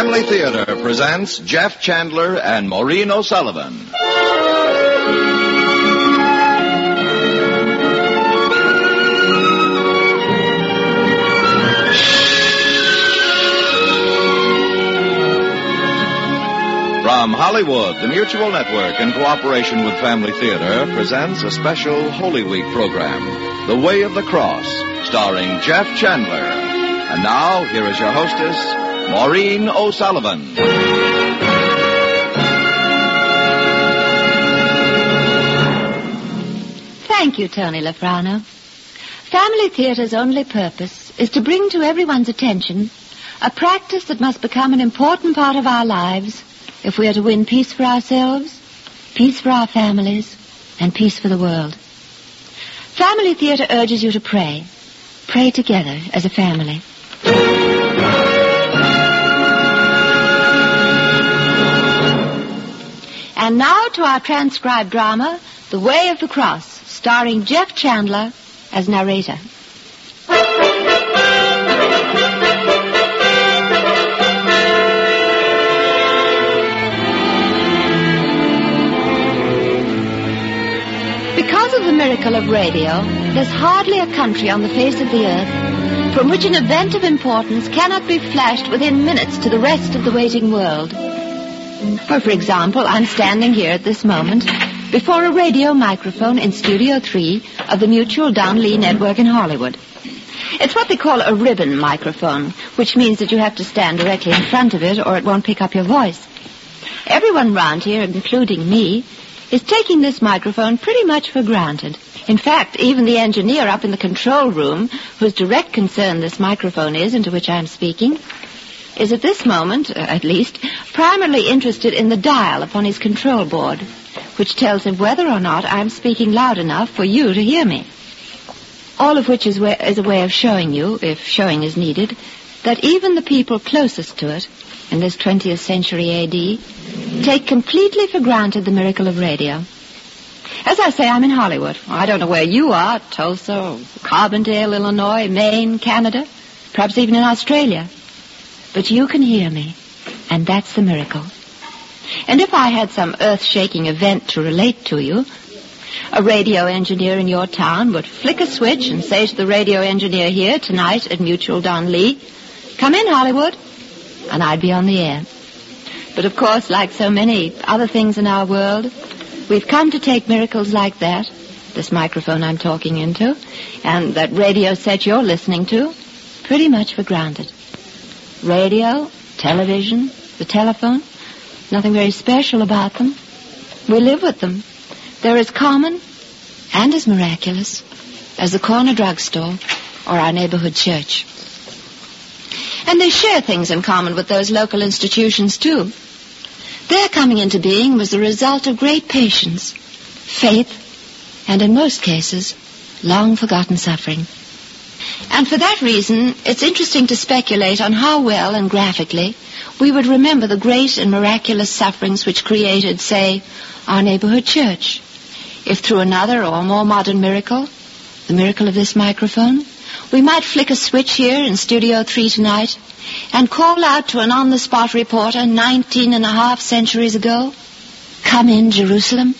Family Theater presents Jeff Chandler and Maureen O'Sullivan. From Hollywood, the Mutual Network, in cooperation with Family Theater, presents a special Holy Week program, The Way of the Cross, starring Jeff Chandler. And now, here is your hostess, Maureen O'Sullivan. Thank you, Tony Lafrano. Family Theater's only purpose is to bring to everyone's attention a practice that must become an important part of our lives if we are to win peace for ourselves, peace for our families, and peace for the world. Family Theater urges you to pray. Pray together as a family. And now to our transcribed drama, The Way of the Cross, starring Jeff Chandler as narrator. Because of the miracle of radio, there's hardly a country on the face of the earth from which an event of importance cannot be flashed within minutes to the rest of the waiting world. For example, I'm standing here at this moment before a radio microphone in Studio 3 of the Mutual Don Lee Network in Hollywood. It's what they call a ribbon microphone, which means that you have to stand directly in front of it or it won't pick up your voice. Everyone round here, including me, is taking this microphone pretty much for granted. In fact, even the engineer up in the control room, whose direct concern this microphone is, and to which I'm speaking, is at this moment, at least, primarily interested in the dial upon his control board, which tells him whether or not I'm speaking loud enough for you to hear me. All of which is a way of showing you, if showing is needed, that even the people closest to it, in this 20th century A.D., take completely for granted the miracle of radio. As I say, I'm in Hollywood. I don't know where you are, Tulsa, Carbondale, Illinois, Maine, Canada, perhaps even in Australia. But you can hear me, and that's the miracle. And if I had some earth-shaking event to relate to you, a radio engineer in your town would flick a switch and say to the radio engineer here tonight at Mutual Don Lee, "Come in, Hollywood," and I'd be on the air. But of course, like so many other things in our world, we've come to take miracles like that, this microphone I'm talking into, and that radio set you're listening to, pretty much for granted. Radio, television, the telephone, nothing very special about them. We live with them. They're as common and as miraculous as the corner drugstore or our neighborhood church. And they share things in common with those local institutions, too. Their coming into being was the result of great patience, faith, and in most cases, long-forgotten suffering. And for that reason, it's interesting to speculate on how well and graphically we would remember the great and miraculous sufferings which created, say, our neighborhood church, if through another or more modern miracle, the miracle of this microphone, we might flick a switch here in Studio 3 tonight and call out to an on-the-spot reporter 19 and a half centuries ago, "Come in, Jerusalem."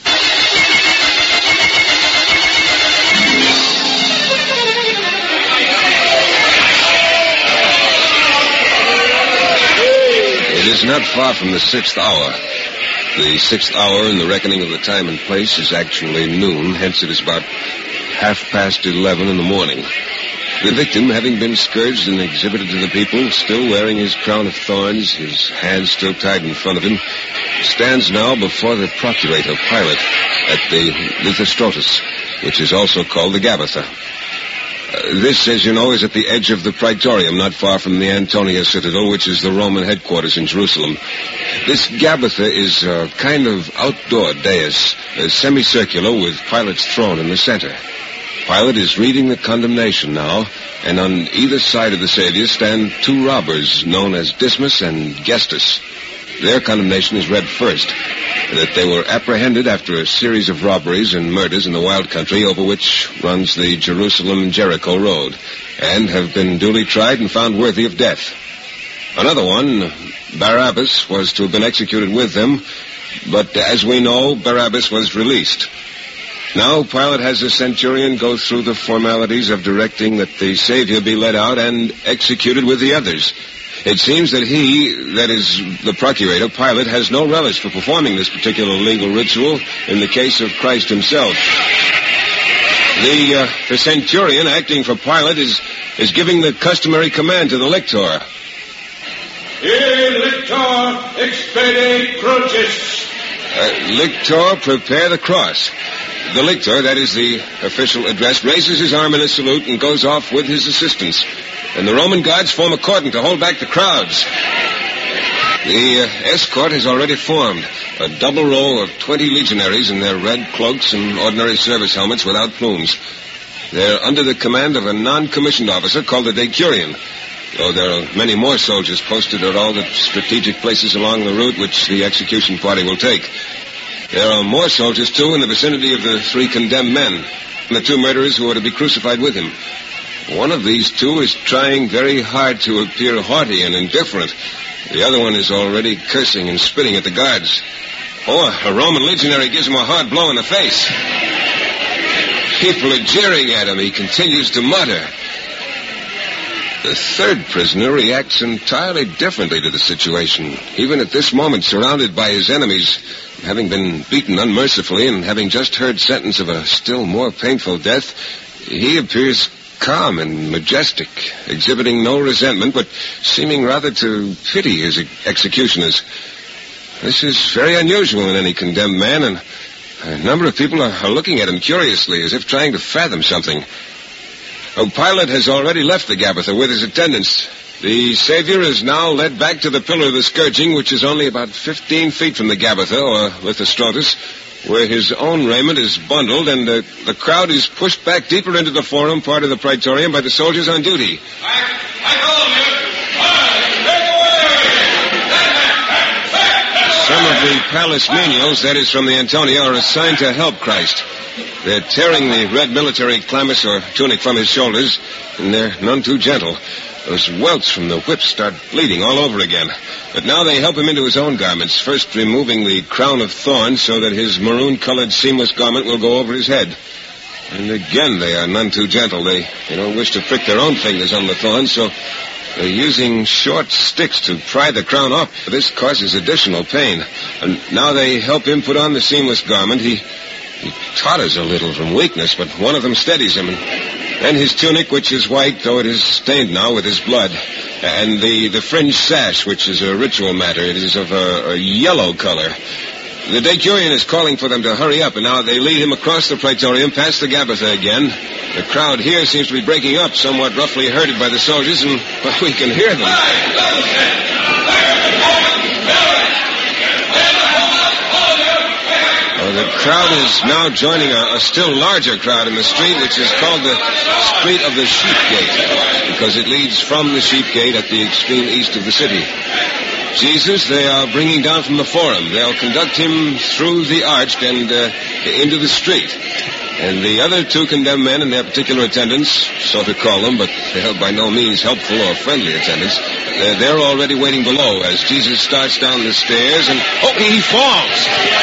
It is not far from the 6th hour. The 6th hour in the reckoning of the time and place is actually noon, hence it is about 11:30 in the morning. The victim, having been scourged and exhibited to the people, still wearing his crown of thorns, his hands still tied in front of him, stands now before the procurator Pilate at the Lithostrotus, which is also called the Gabbatha. This, as you know, is at the edge of the Praetorium, not far from the Antonia Citadel, which is the Roman headquarters in Jerusalem. This Gabbatha is a kind of outdoor dais, semicircular, with Pilate's throne in the center. Pilate is reading the condemnation now, and on either side of the Savior stand two robbers known as Dismas and Gestas. Their condemnation is read first, that they were apprehended after a series of robberies and murders in the wild country over which runs the Jerusalem-Jericho road, and have been duly tried and found worthy of death. Another one, Barabbas, was to have been executed with them, but as we know, Barabbas was released. Now Pilate has the centurion go through the formalities of directing that the Savior be led out and executed with the others. It seems that he, that is, the procurator, Pilate, has no relish for performing this particular legal ritual in the case of Christ himself. The centurion, acting for Pilate, is giving the customary command to the lictor. Here, lictor, expede crucis. Lictor, prepare the cross. The lictor, that is the official address, raises his arm in a salute and goes off with his assistants. And the Roman guards form a cordon to hold back the crowds. The escort has already formed, a double row of 20 legionaries in their red cloaks and ordinary service helmets without plumes. They're under the command of a non-commissioned officer called the decurion, though there are many more soldiers posted at all the strategic places along the route which the execution party will take. There are more soldiers, too, in the vicinity of the 3 condemned men, and the 2 murderers who are to be crucified with him. One of these 2 is trying very hard to appear haughty and indifferent. The other one is already cursing and spitting at the guards. Oh, a Roman legionary gives him a hard blow in the face. People are jeering at him. He continues to mutter. The 3rd prisoner reacts entirely differently to the situation. Even at this moment, surrounded by his enemies, having been beaten unmercifully and having just heard sentence of a still more painful death, he appears calm and majestic, exhibiting no resentment, but seeming rather to pity his executioners. This is very unusual in any condemned man, and a number of people are looking at him curiously, as if trying to fathom something. Pilate has already left the Gabbatha with his attendants. The Savior is now led back to the pillar of the scourging, which is only about 15 feet from the Gabbatha, or Lithostrotus, where his own raiment is bundled, and the crowd is pushed back deeper into the forum, part of the praetorium, by the soldiers on duty. I call you. Some of the palace menials, that is from the Antonia, are assigned to help Christ. They're tearing the red military chlamys or tunic from his shoulders, and they're none too gentle. Those welts from the whip start bleeding all over again. But now they help him into his own garments, first removing the crown of thorns so that his maroon-colored seamless garment will go over his head. And again, they are none too gentle. They don't wish to prick their own fingers on the thorns, so they're using short sticks to pry the crown off. This causes additional pain. And now they help him put on the seamless garment. He totters a little from weakness, but one of them steadies him. And his tunic, which is white, though it is stained now with his blood. And the fringed sash, which is a ritual matter. It is of a yellow color. The decurion is calling for them to hurry up, and now they lead him across the praetorium, past the Gabbatha again. The crowd here seems to be breaking up, somewhat roughly herded by the soldiers, and we can hear them. The crowd is now joining a still larger crowd in the street, which is called the Street of the Sheep Gate, because it leads from the Sheep Gate at the extreme east of the city. Jesus, they are bringing down from the forum. They'll conduct him through the arch and into the street. And the other 2 condemned men and their particular attendants, so to call them, but they are by no means helpful or friendly attendants, they're already waiting below as Jesus starts down the stairs and... Oh, he falls!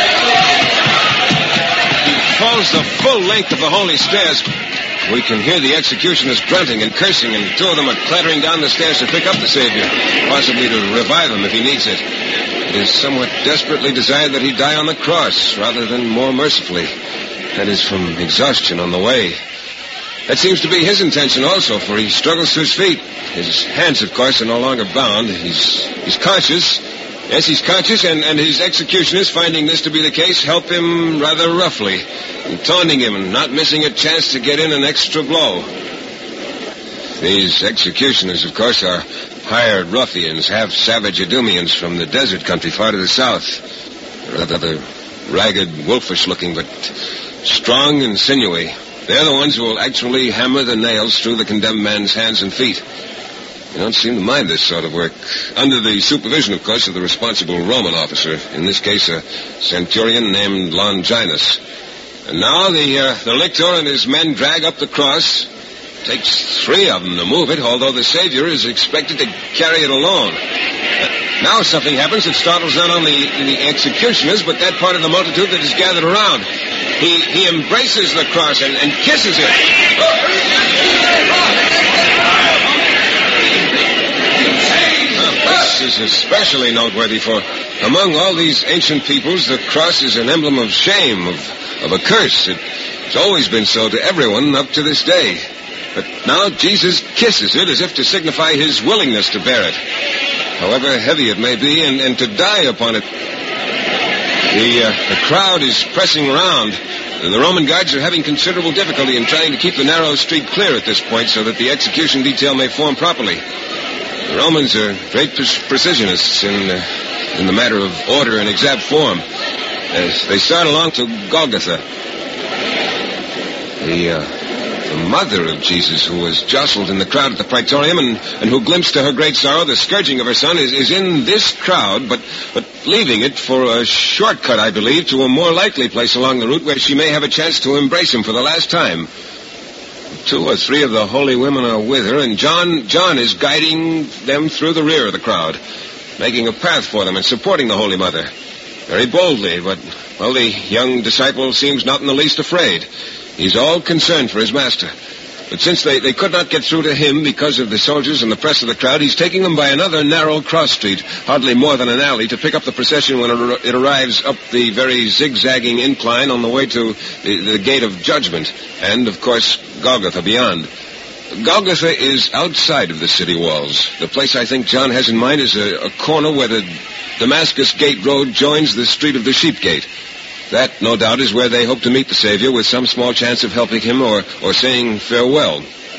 He falls the full length of the holy stairs. We can hear the executioners grunting and cursing, and 2 of them are clattering down the stairs to pick up the Savior, possibly to revive him if he needs it. It is somewhat desperately desired that he die on the cross, rather than more mercifully. That is from exhaustion on the way. That seems to be his intention also, for he struggles to his feet. His hands, of course, are no longer bound. He's conscious. Yes, he's conscious, and his executioners, finding this to be the case, help him rather roughly, taunting him and not missing a chance to get in an extra blow. These executioners, of course, are hired ruffians, half-savage Edomians from the desert country far to the south. Rather ragged, wolfish-looking, but strong and sinewy. They're the ones who will actually hammer the nails through the condemned man's hands and feet. They don't seem to mind this sort of work. Under the supervision, of course, of the responsible Roman officer, in this case a centurion named Longinus. And now the lictor and his men drag up the cross, Takes 3 of them to move it, although the Savior is expected to carry it alone. Now something happens that startles not only the executioners, but that part of the multitude that is gathered around. He embraces the cross and kisses it. This is especially noteworthy, for among all these ancient peoples, the cross is an emblem of shame, of a curse. It's always been so to everyone up to this day. But now Jesus kisses it as if to signify his willingness to bear it, however heavy it may be, and to die upon it. The crowd is pressing around. The Roman guards are having considerable difficulty in trying to keep the narrow street clear at this point so that the execution detail may form properly. The Romans are great precisionists in the matter of order and exact form. As they start along to Golgotha, the mother of Jesus, who was jostled in the crowd at the Praetorium and who glimpsed to her great sorrow the scourging of her son, is in this crowd, but leaving it for a shortcut, I believe, to a more likely place along the route where she may have a chance to embrace him for the last time. 2 or 3 of the holy women are with her, and John is guiding them through the rear of the crowd, making a path for them and supporting the Holy Mother. Very boldly, but, well, the young disciple seems not in the least afraid. He's all concerned for his master. But since they could not get through to him because of the soldiers and the press of the crowd, he's taking them by another narrow cross street, hardly more than an alley, to pick up the procession when it arrives up the very zigzagging incline on the way to the Gate of Judgment, and, of course, Golgotha beyond. Golgotha is outside of the city walls. The place I think John has in mind is a corner where the Damascus Gate Road joins the Street of the Sheep Gate. That, no doubt, is where they hope to meet the Savior with some small chance of helping him or saying farewell.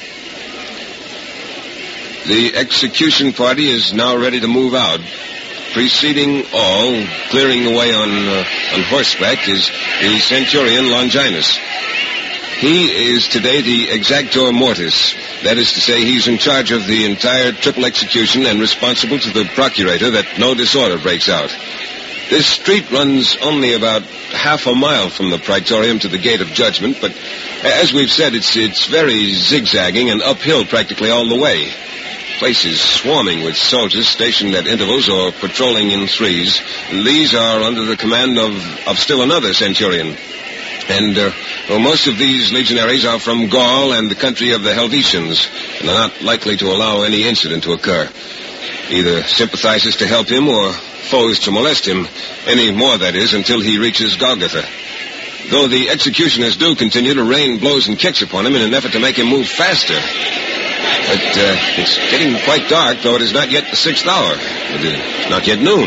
The execution party is now ready to move out. Preceding all, clearing the way on horseback, is the centurion Longinus. He is today the exactor mortis. That is to say, he's in charge of the entire triple execution and responsible to the procurator that no disorder breaks out. This street runs only about half a mile from the Praetorium to the Gate of Judgment, but as we've said, it's very zigzagging and uphill practically all the way. The place is swarming with soldiers stationed at intervals or patrolling in threes. These are under the command of still another centurion. And most of these legionaries are from Gaul and the country of the Helvetians, and are not likely to allow any incident to occur. Either sympathizers to help him or foes to molest him, any more, that is, until he reaches Golgotha. Though the executioners do continue to rain blows and kicks upon him in an effort to make him move faster. But it's getting quite dark, though it is not yet the 6th hour. It is not yet noon.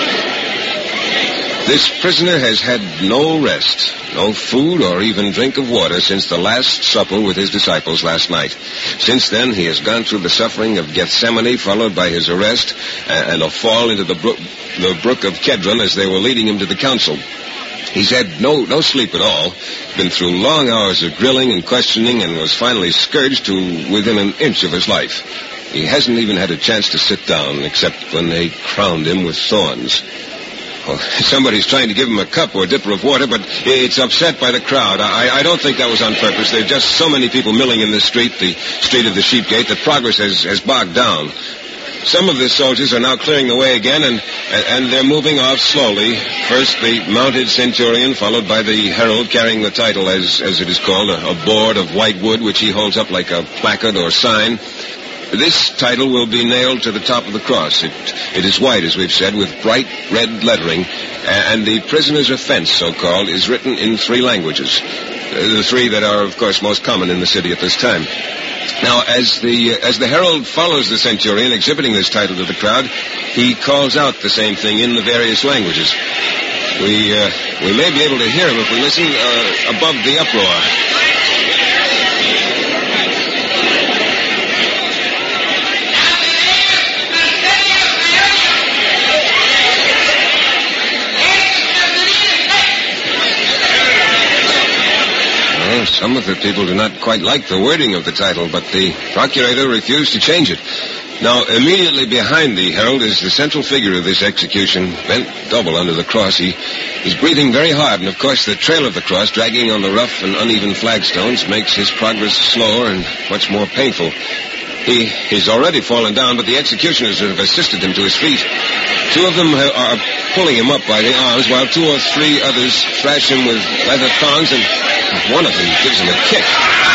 This prisoner has had no rest, no food or even drink of water since the Last Supper with his disciples last night. Since then, he has gone through the suffering of Gethsemane, followed by his arrest and a fall into the brook of Kedron as they were leading him to the council. He's had no sleep at all, been through long hours of grilling and questioning, and was finally scourged to within an inch of his life. He hasn't even had a chance to sit down, except when they crowned him with thorns. Well, somebody's trying to give him a cup or a dipper of water, but it's upset by the crowd. I don't think that was on purpose. There are just so many people milling in this street, the Street of the Sheep Gate, that progress has bogged down. Some of the soldiers are now clearing the way again, and they're moving off slowly. First, the mounted centurion, followed by the herald carrying the title, as it is called, a board of white wood, which he holds up like a placard or sign. This title will be nailed to the top of the cross. It is white, as we've said, with bright red lettering, and the prisoner's offense, so-called, is written in 3 languages. The 3 that are, of course, most common in the city at this time. Now, as the herald follows the centurion exhibiting this title to the crowd, he calls out the same thing in the various languages. We may be able to hear him if we listen above the uproar. Some of the people do not quite like the wording of the title, but the procurator refused to change it. Now, immediately behind the herald is the central figure of this execution, bent double under the cross. He's breathing very hard, and of course the trail of the cross, dragging on the rough and uneven flagstones, makes his progress slower and much more painful. He's already fallen down, but the executioners have assisted him to his feet. Two of them are pulling him up by the arms, while two or three others thrash him with leather thongs, and one of them gives him a kick.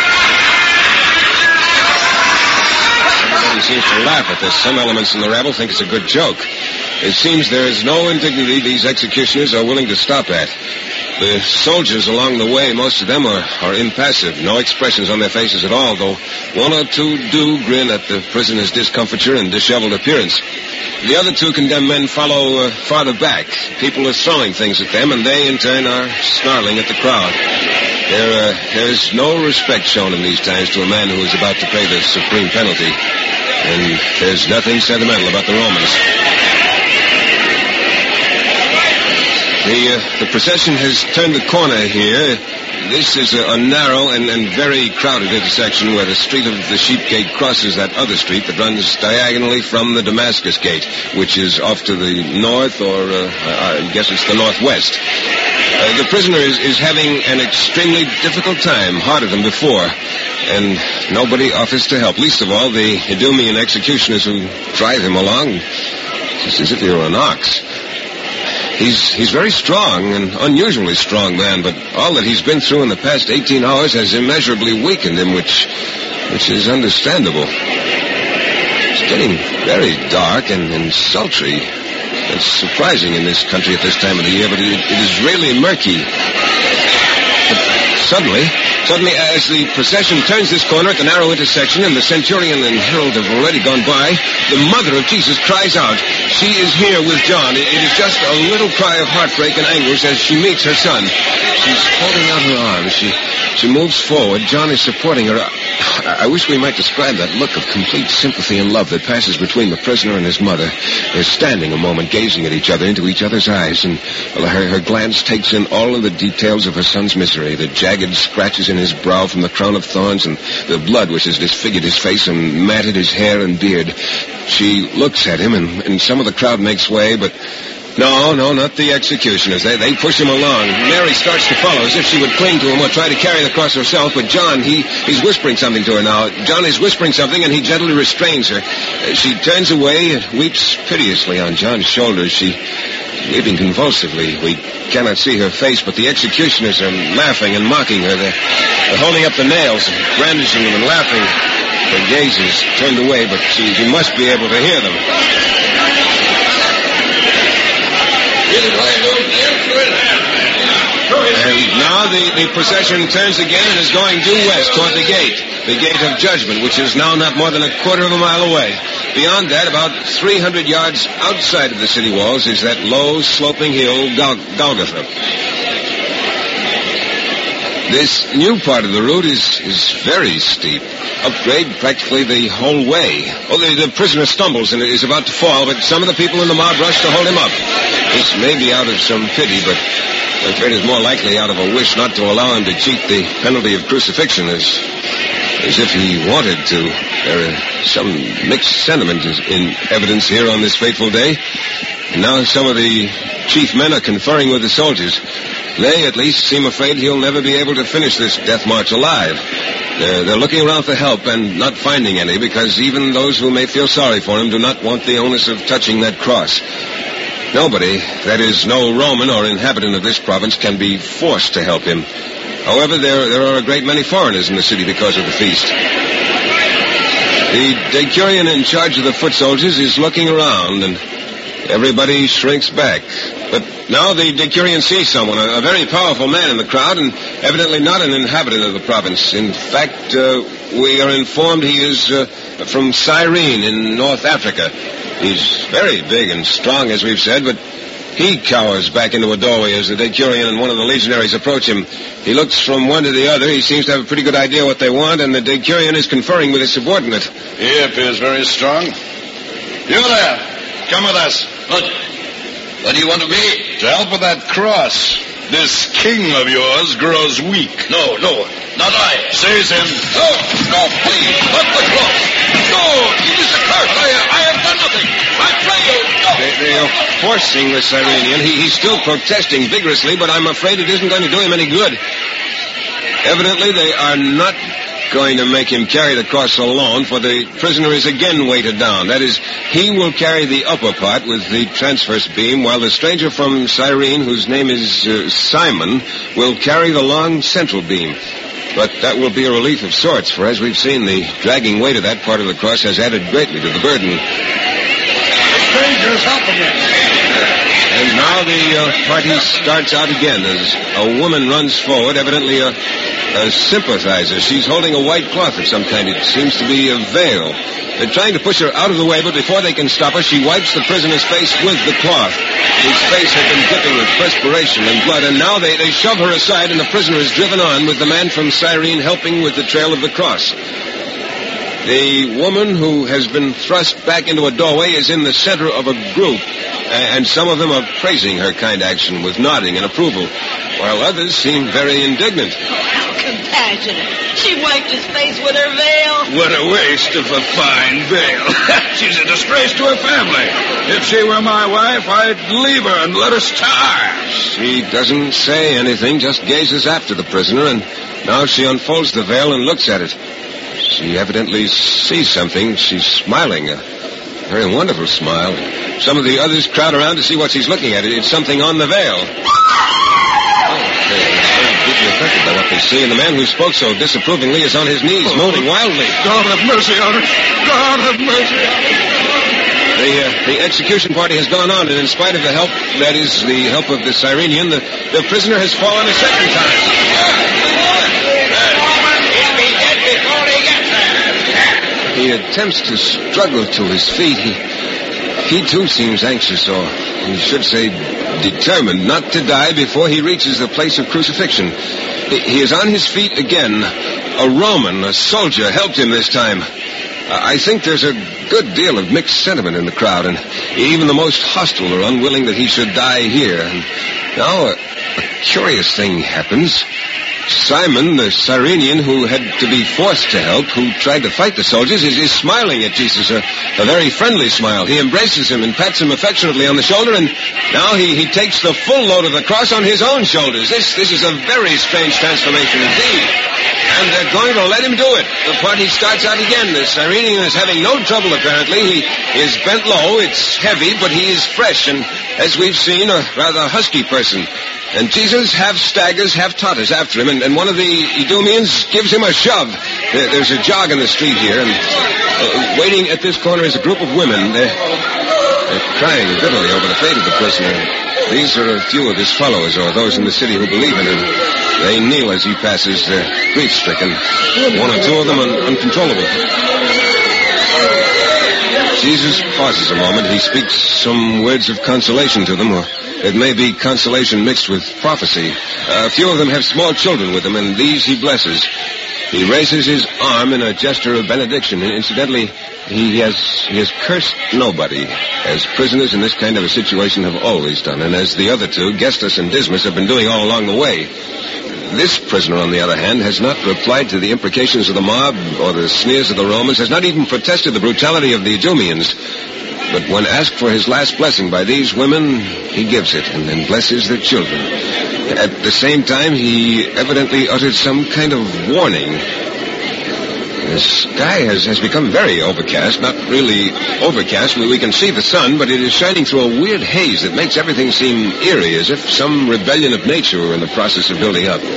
Everybody seems to laugh at this. Some elements in the rabble think it's a good joke. It seems there is no indignity these executioners are willing to stop at. The soldiers along the way, most of them are impassive, no expressions on their faces at all, though one or two do grin at the prisoner's discomfiture and disheveled appearance. The other two condemned men follow farther back. People are throwing things at them, and they, in turn, are snarling at the crowd. There's no respect shown in these times to a man who is about to pay the supreme penalty, and there's nothing sentimental about the Romans. The procession has turned the corner here. This is a narrow and very crowded intersection where the street of the Sheep Gate crosses that other street that runs diagonally from the Damascus Gate, which is off to the north, or I guess it's the northwest. The prisoner is having an extremely difficult time, harder than before, and nobody offers to help, least of all the Idumean executioners who drive him along, just as if he were an ox. He's very strong, an unusually strong man, but all that he's been through in the past 18 hours has immeasurably weakened him, which is understandable. It's getting very dark and sultry. It's surprising in this country at this time of the year, but it is really murky. But suddenly, as the procession turns this corner at the narrow intersection and the centurion and herald have already gone by, the mother of Jesus cries out. She is here with John. It is just a little cry of heartbreak and anguish as she meets her son. She's holding out her arms. She moves forward. John is supporting her. I wish we might describe that look of complete sympathy and love that passes between the prisoner and his mother. They're standing a moment, gazing at each other, into each other's eyes, and her glance takes in all of the details of her son's misery, the jagged scratches in his brow from the crown of thorns, and the blood which has disfigured his face and matted his hair and beard. She looks at him, and some of the crowd makes way, but no, not the executioners. They push him along. Mary starts to follow as if she would cling to him or try to carry the cross herself, but John, he's whispering something to her now. John is whispering something, and he gently restrains her. She turns away and weeps piteously on John's shoulder. She's weeping convulsively. We cannot see her face, but the executioners are laughing and mocking her. They're holding up the nails and brandishing them and laughing. Her gaze is turned away, but she must be able to hear them. And now the procession turns again and is going due west toward the gate of judgment, which is now not more than a quarter of a mile away. Beyond that, about 300 yards outside of the city walls, is that low, sloping hill, Golgotha. This new part of the route is very steep. Upgrade practically the whole way. The prisoner stumbles and is about to fall, but some of the people in the mob rush to hold him up. This may be out of some pity, but I'm afraid it's more likely out of a wish not to allow him to cheat the penalty of crucifixion, as if he wanted to. There are some mixed sentiments in evidence here on this fateful day. And now some of the chief men are conferring with the soldiers. They, at least, seem afraid he'll never be able to finish this death march alive. They're looking around for help and not finding any, because even those who may feel sorry for him do not want the onus of touching that cross. Nobody, that is, no Roman or inhabitant of this province, can be forced to help him. However, there are a great many foreigners in the city because of the feast. The decurion in charge of the foot soldiers is looking around, and everybody shrinks back. But now the decurion sees someone, a very powerful man in the crowd, and evidently not an inhabitant of the province. In fact, we are informed he is from Cyrene in North Africa. He's very big and strong, as we've said, but he cowers back into a doorway as the decurion and one of the legionaries approach him. He looks from one to the other. He seems to have a pretty good idea what they want, and the decurion is conferring with his subordinate. He appears very strong. You there, come with us. What do you want of me? To help with that cross. This king of yours grows weak. No, not I. Seize him. No, please, not the cloth. No, it is accursed. I have done nothing. I pray you, no. They are forcing the Cyrenian. He's still protesting vigorously, but I'm afraid it isn't going to do him any good. Evidently, they are not going to make him carry the cross alone, for the prisoner is again weighted down. That is, he will carry the upper part with the transverse beam, while the stranger from Cyrene, whose name is Simon, will carry the long central beam. But that will be a relief of sorts, for as we've seen, the dragging weight of that part of the cross has added greatly to the burden. The stranger's helping us. And now the party starts out again as a woman runs forward, evidently a sympathizer. She's holding a white cloth of some kind. It seems to be a veil. They're trying to push her out of the way, but before they can stop her, she wipes the prisoner's face with the cloth. His face had been dripping with perspiration and blood, and now they shove her aside, and the prisoner is driven on with the man from Cyrene helping with the trail of the cross. The woman who has been thrust back into a doorway is in the center of a group, and some of them are praising her kind action with nodding in approval, while others seem very indignant. How compassionate. She wiped his face with her veil. What a waste of a fine veil. She's a disgrace to her family. If she were my wife, I'd leave her and let her starve. She doesn't say anything, just gazes after the prisoner, and now she unfolds the veil and looks at it. She evidently sees something. She's smiling, a very wonderful smile. Some of the others crowd around to see what she's looking at. It's something on the veil. They're deeply affected by what they see, and the man who spoke so disapprovingly is on his knees, moaning wildly. God have mercy on her. God have mercy on her. The execution party has gone on, and in spite of the help, that is, the help of the Cyrenian, the prisoner has fallen a second time. He attempts to struggle to his feet. He too seems anxious, or he should say determined not to die before he reaches the place of crucifixion. He is on his feet again. A Roman, a soldier, helped him this time. I think there's a good deal of mixed sentiment in the crowd, and even the most hostile are unwilling that he should die here. And now a curious thing happens. Simon, the Cyrenian, who had to be forced to help, who tried to fight the soldiers, is smiling at Jesus, a very friendly smile. He embraces him and pats him affectionately on the shoulder, and now he takes the full load of the cross on his own shoulders. This is a very strange transformation indeed. And they're going to let him do it. The party starts out again. The Cyrenian is having no trouble, apparently. He is bent low. It's heavy, but he is fresh, and as we've seen, a rather husky person. And Jesus half staggers, half totters after him, and one of the Idumeans gives him a shove. There's a jog in the street here, and waiting at this corner is a group of women. They're crying bitterly over the fate of the prisoner. These are a few of his followers, or those in the city who believe in him. They kneel as he passes, grief-stricken. One or two of them uncontrollable. Jesus pauses a moment. He speaks some words of consolation to them, or it may be consolation mixed with prophecy. A few of them have small children with them, and these he blesses. He raises his arm in a gesture of benediction. Incidentally, he has cursed nobody, as prisoners in this kind of a situation have always done, and as the other two, Gestas and Dismas, have been doing all along the way. This prisoner, on the other hand, has not replied to the imprecations of the mob or the sneers of the Romans, has not even protested the brutality of the Idumeans. But when asked for his last blessing by these women, he gives it and then blesses their children. At the same time, he evidently uttered some kind of warning. The sky has become very overcast, not really overcast. We can see the sun, but it is shining through a weird haze that makes everything seem eerie, as if some rebellion of nature were in the process of building up.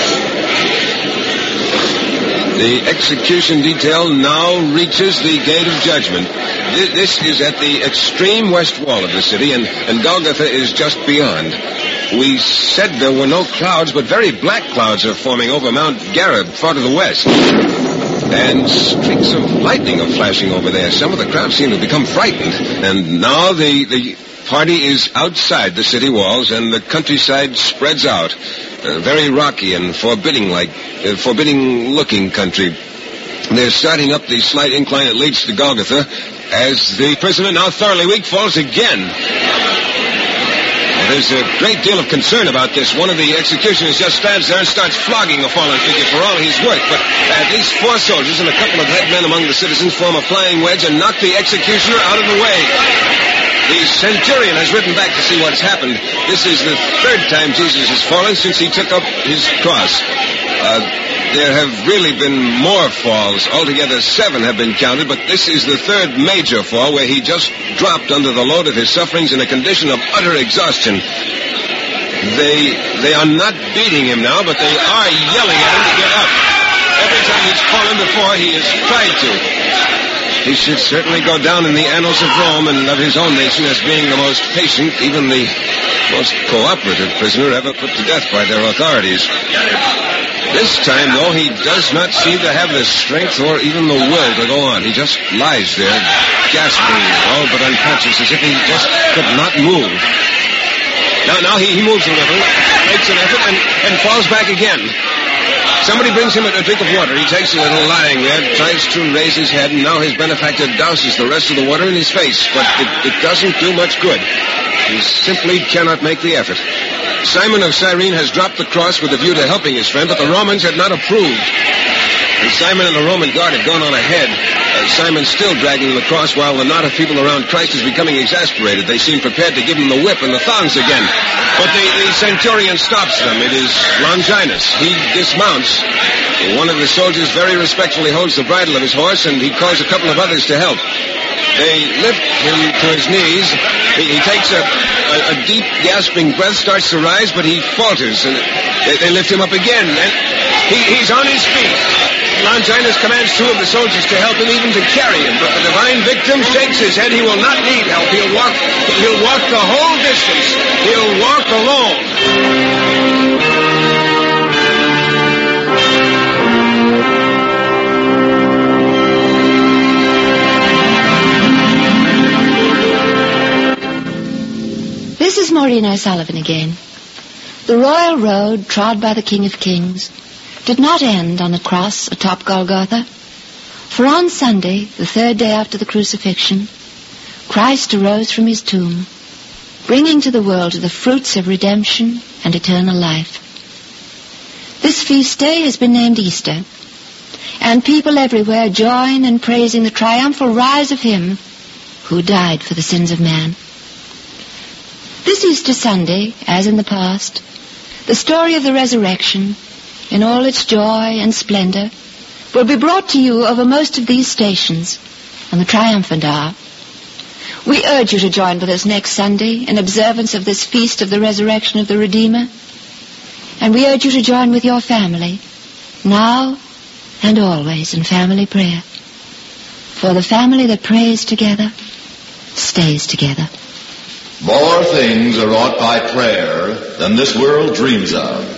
The execution detail now reaches the Gate of Judgment. This is at the extreme west wall of the city, and Golgotha is just beyond. We said there were no clouds, but very black clouds are forming over Mount Gareb, far to the west. And streaks of lightning are flashing over there. Some of the crowd seem to become frightened. And now the party is outside the city walls, and the countryside spreads out. Very rocky and forbidding-looking country. They're starting up the slight incline that leads to Golgotha, as the prisoner, now thoroughly weak, falls again. There's a great deal of concern about this. One of the executioners just stands there and starts flogging a fallen figure for all he's worth. But at least 4 soldiers and a couple of headmen among the citizens form a flying wedge and knock the executioner out of the way. The centurion has ridden back to see what's happened. This is the 3rd time Jesus has fallen since he took up his cross. There have really been more falls. Altogether 7 have been counted, but this is the 3rd major fall where he just dropped under the load of his sufferings in a condition of utter exhaustion. They are not beating him now, but they are yelling at him to get up. Every time he's fallen before, he has tried to. He should certainly go down in the annals of Rome and of his own nation as being the most patient, even the most cooperative prisoner ever put to death by their authorities. This time, though, he does not seem to have the strength or even the will to go on. He just lies there, gasping, all but unconscious, as if he just could not move. Now he moves a little, makes an effort, and falls back again. Somebody brings him a drink of water. He takes a little, lying there, tries to raise his head, and now his benefactor douses the rest of the water in his face. But it doesn't do much good. He simply cannot make the effort. Simon of Cyrene has dropped the cross with a view to helping his friend, but the Romans had not approved. And Simon and the Roman guard have gone on ahead. Simon's still dragging the cross while the knot of people around Christ is becoming exasperated. They seem prepared to give him the whip and the thongs again. But the centurion stops them. It is Longinus. He dismounts. One of the soldiers very respectfully holds the bridle of his horse, and he calls a couple of others to help. They lift him to his knees. He takes a deep, gasping breath, starts to rise, but he falters, and they lift him up again, and he's on his feet. Longinus commands 2 of the soldiers to help him, even to carry him, but the divine victim shakes his head. He will not need help. He'll walk the whole distance. He'll walk alone. This is Maureen O'Sullivan again. The royal road trod by the King of Kings did not end on the cross atop Golgotha, for on Sunday, the 3rd day after the crucifixion, Christ arose from his tomb, bringing to the world the fruits of redemption and eternal life. This feast day has been named Easter, and people everywhere join in praising the triumphal rise of him who died for the sins of man. This Easter Sunday, as in the past, the story of the resurrection, in all its joy and splendor, will be brought to you over most of these stations on the triumphant hour. We urge you to join with us next Sunday in observance of this feast of the resurrection of the Redeemer, and we urge you to join with your family, now and always, in family prayer. For the family that prays together stays together. More things are wrought by prayer than this world dreams of.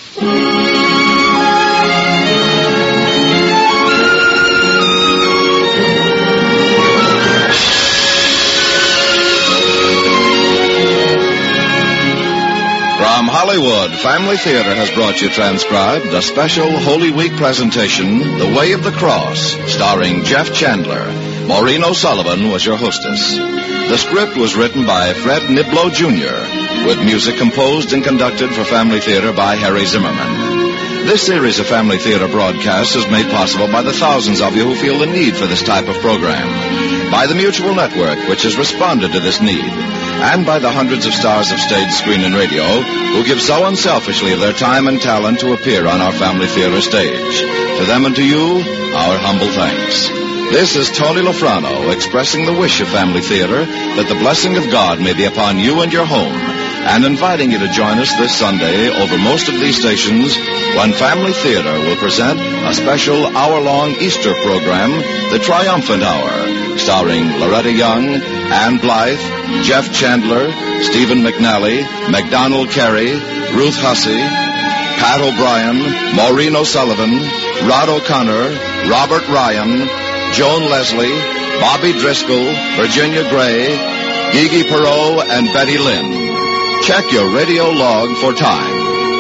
From Hollywood, Family Theater has brought you transcribed a special Holy Week presentation, The Way of the Cross, starring Jeff Chandler. Maureen O'Sullivan was your hostess. The script was written by Fred Niblo, Jr., with music composed and conducted for Family Theater by Harry Zimmerman. This series of Family Theater broadcasts is made possible by the thousands of you who feel the need for this type of program, by the Mutual Network, which has responded to this need, and by the hundreds of stars of stage, screen, and radio who give so unselfishly of their time and talent to appear on our Family Theater stage. To them and to you, our humble thanks. This is Tony Lofrano expressing the wish of Family Theater that the blessing of God may be upon you and your home, and inviting you to join us this Sunday over most of these stations when Family Theater will present a special hour-long Easter program, The Triumphant Hour, starring Loretta Young, Ann Blythe, Jeff Chandler, Stephen McNally, MacDonald Carey, Ruth Hussey, Pat O'Brien, Maureen O'Sullivan, Rod O'Connor, Robert Ryan, Joan Leslie, Bobby Driscoll, Virginia Gray, Gigi Perot, and Betty Lynn. Check your radio log for time.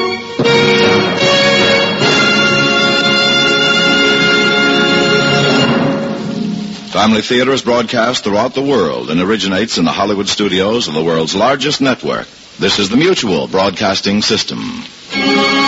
Family Theater is broadcast throughout the world and originates in the Hollywood studios of the world's largest network, This is the Mutual Broadcasting System.